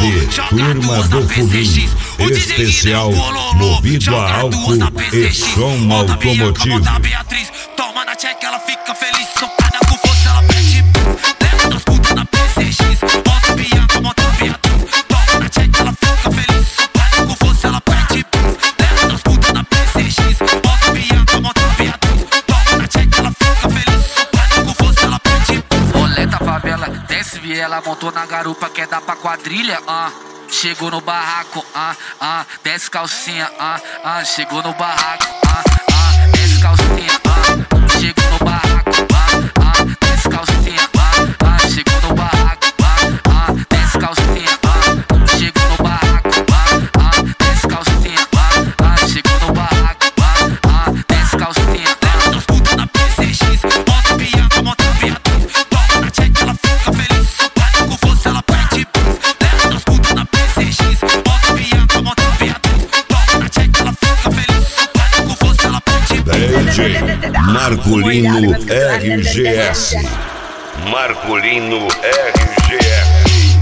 CD Turma do Foguinho, especial movido a álcool e som automotivo. Toma na tcheca, ela fica feliz, socada com força, ela pede. Leva das putas na PCX, bota Bianca, bota Beatriz. Toma na tcheca, ela fica feliz, socada com força, ela pede. Leva das putas na PCX, bota Bianca, bota Beatriz. Toma na tcheca, ela fica feliz, socada com força, ela pede. Roleta favela, desce viela, montou na garupa, quer dar pra quadrilha, Chegou no barraco, desce calcinha, chegou no barraco, desce calcinha, chegou no barraco, desce calcinha, chegou no barraco, desce calcinha, chegou no barraco, desce calcinha, chegou no barraco, desce calcinha. Leva das putas na PCX, bota Bianca, bota Beatriz. Toma na tcheca, ela fica feliz, socada com força, ela pede. Leva das putas na PCX, bota Bianca, bota Beatriz. Toma na tcheca, ela fica feliz, socada com força, ela pede. DJ Marcolino RGS. Marcolino RGS.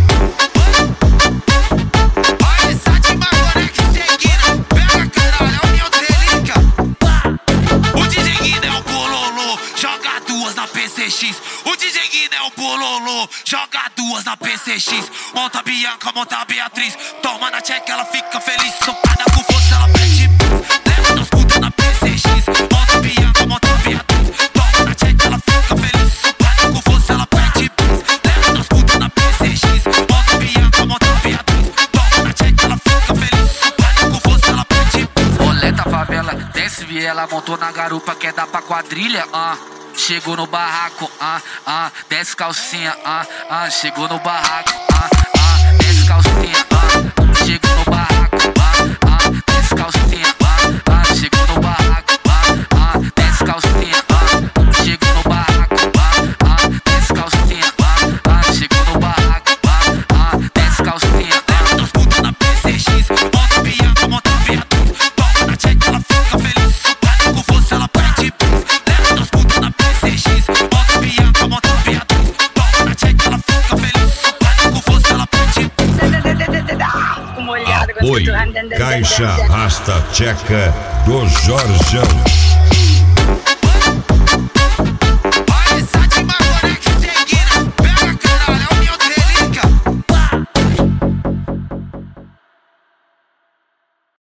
Olha essa de Marconex, Dieguinho, pega caralho, é união de relíquia. O DJ Guido é o bololô, joga duas na PCX. O DJ Guido é o bololô, joga duas na PCX. Monta Bianca, monta Beatriz. Toma na tcheca, ela fica feliz, socada com força, ela pede. Leva das putas na PCX, monta Bianca, monta Beatriz. Toma na tcheca, ela fica feliz, socada com força, ela pede. Leva das putas na PCX, monta Bianca, monta Beatriz. Toma na tcheca, ela fica feliz, socada com força, ela pede. Roleta favela, desce viela, montou na garupa, quer dar pra quadrilha, Chegou no barraco, desce calcinha, chegou no barraco, desce calcinha, chegou no barraco, desce calcinha, chegou no barraco, desce calcinha, chegou no barraco, desce calcinha, chegou no barraco, desce calcinha. Leva das putas na PCX, bota Bianca, bota Beatriz. Toma na tcheca, ela fica feliz, socada com força, ela pede. Leva das putas na PCX, bota Bianca, bota Beatriz. Toma na tcheca, ela fica feliz, socada com força, ela pede. Apoio Caixa Rasta Tcheca do Jorjão.